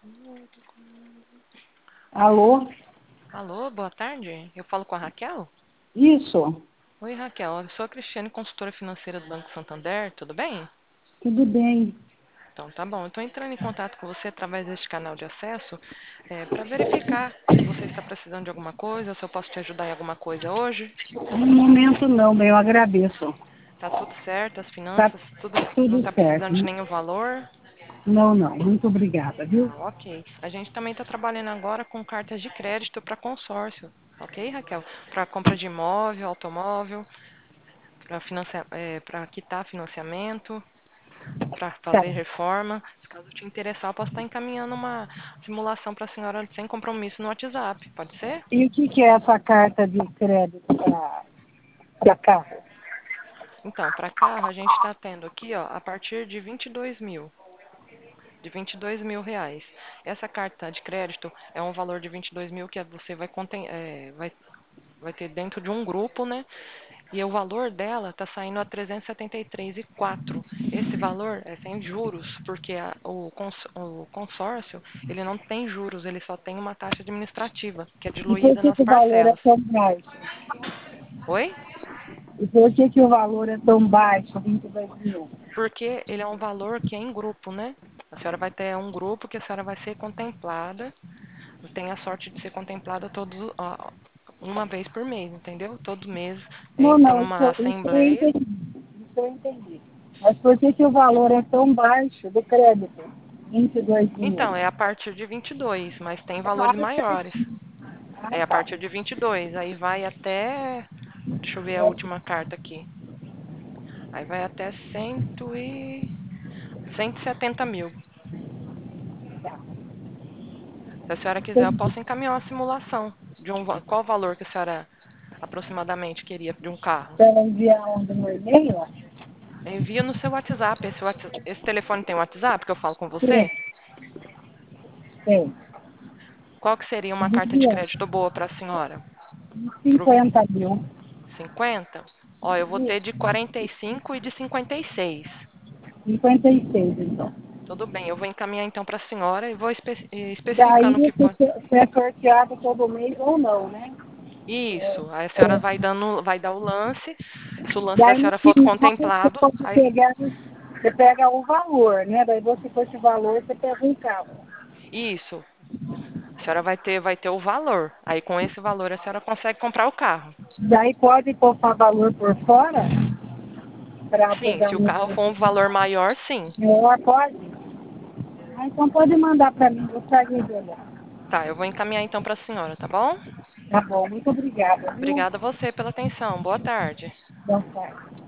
Alô? Alô, boa tarde. Eu falo com a Raquel? Isso, Oi, Raquel. Eu sou a Cristiane, consultora financeira do Banco Santander. Tudo bem? tudo bem. Então, tá bom. Eu estou entrando em contato com você através deste canal de acesso para verificar se você está precisando de alguma coisa, se eu posso te ajudar em alguma coisa hoje. No momento não, bem, eu agradeço. Tá tudo certo, as Tá finanças, tudo não tudo está certo. precisando de nenhum valor? Não, não, muito obrigada, viu? Ah, ok. A gente também está trabalhando agora com cartas de crédito para consórcio. Ok, Raquel? Para compra de imóvel, automóvel, para quitar financiamento, para Tá. fazer reforma. Se caso te interessar, eu posso estar encaminhando uma simulação para a senhora sem compromisso no WhatsApp. Pode ser? E o que é essa carta de crédito para carro? Então, para carro, a gente está tendo aqui, ó, a partir de 22 mil. De 22 mil reais. Essa carta de crédito é um valor de 22 mil que você vai ter dentro de um grupo, né? E o valor dela está saindo a 373,4. Esse valor é sem juros, porque o consórcio ele não tem juros, ele só tem uma taxa administrativa, que é E por diluída que, nas que o valor é parcelas. tão baixo? Oi? E por que, que o valor é tão baixo, 22 mil? Porque ele é um valor que é em grupo, né? A senhora vai ter um grupo que a senhora vai ser contemplada, tem a sorte de ser contemplada uma vez por mês, entendeu? Todo mês Não, entra não, numa isso eu assembleia. entendi. Isso eu entendi. Mas por que, que o valor é tão baixo do crédito? 22 mil. Então, é a partir de 22, mas tem É valores mais maiores. certinho. Ah, É a tá. partir de 22, aí vai até, deixa eu ver a É, última carta aqui. Aí vai até 170 mil. tá. Se a senhora quiser, eu Entendi. posso encaminhar uma simulação de qual valor que a senhora aproximadamente queria de um carro. Para enviar onde no e-mail? Envia no seu WhatsApp. Esse telefone tem WhatsApp que eu falo com Sim, você? tem. Qual que seria uma carta de Envia crédito boa para a senhora? uns Pro 50 mil. 50? Ó, eu vou ter de Isso, 45 e de 56. 56 então. Tudo bem, eu vou encaminhar então para a senhora e vou Daí especificando o que você pode. se é sorteado todo mês ou não, né? Isso, aí a senhora vai dar o lance. Se o lance da Daí no senhora for final você contemplado, pode aí pegar, você pega o valor, né? Daí você com esse valor você pega um carro. isso, a senhora vai ter o valor. Aí com esse valor a senhora consegue comprar o carro. Daí pode colocar valor por fora para Sim, pegar se o carro for um valor maior, sim. melhor, pode? Ah, então pode mandar para mim, gostaria de olhar. Tá, eu vou encaminhar então para a senhora, tá bom? Tá bom, muito obrigada, viu? Obrigada a você pela atenção. Boa tarde. Boa tarde.